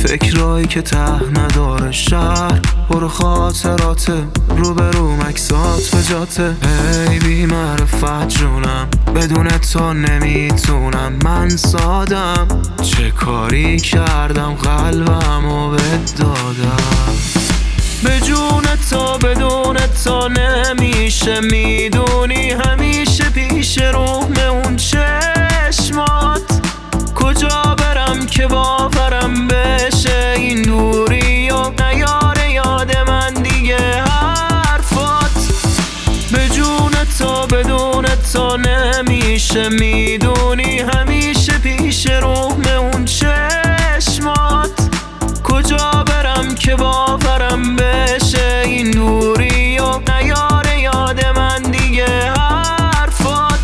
فکرایی که ته نداره شهر پر خاطراته، روبرو مکسات به جاته. ای بی معرفت جونم، بدون تو نمیتونم. من سادم، چه کاری کردم قلبمو بهت دادم. به جون تو بدون تو نمیشه، میدونی همیشه پیش روم اون چشمات. کجا برم که باورم بشه این دوری و نیاره یاد من دیگه حرفات. به جون تو بدون تو نمیشه، میدونی همیشه پیش روم اون چشمات. کجا برم که باورم بشه این دوری و نیاره یاد من دیگه حرفات.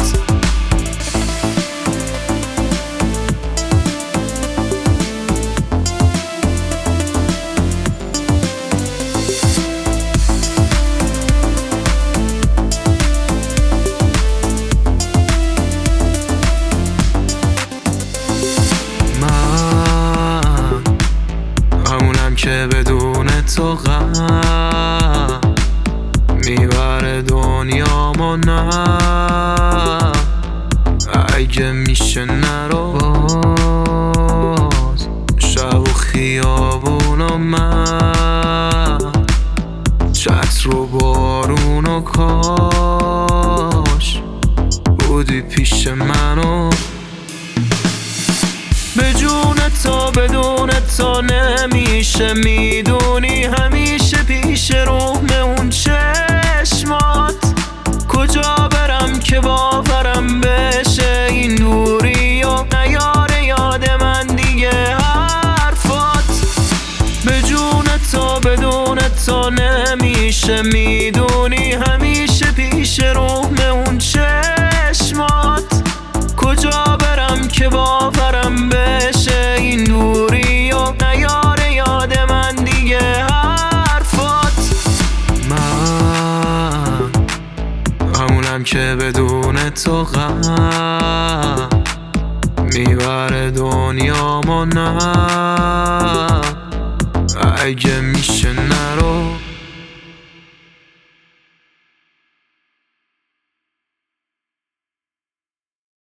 که بدون تو غم میبره دنیامو، نه اگه میشه نرو باز شب و خیابون و من، چتر و بارون و کاش بودی پیش منو. به جون تو بدون تو نمیشه، میدونی همیشه پیش روم اون چشمات. کجا برم که باورم بشه این دوری و نیاره یاد من دیگه حرفات. به جون تو بدون تو نمیشه، میدونی همیشه پیش روم اون چشمات. کجا برم که باورم بشه این دوری و نیاره یاد من دیگه حرفات. من همونم که بدون تو غم میبره دنیامو، نه اگه میشه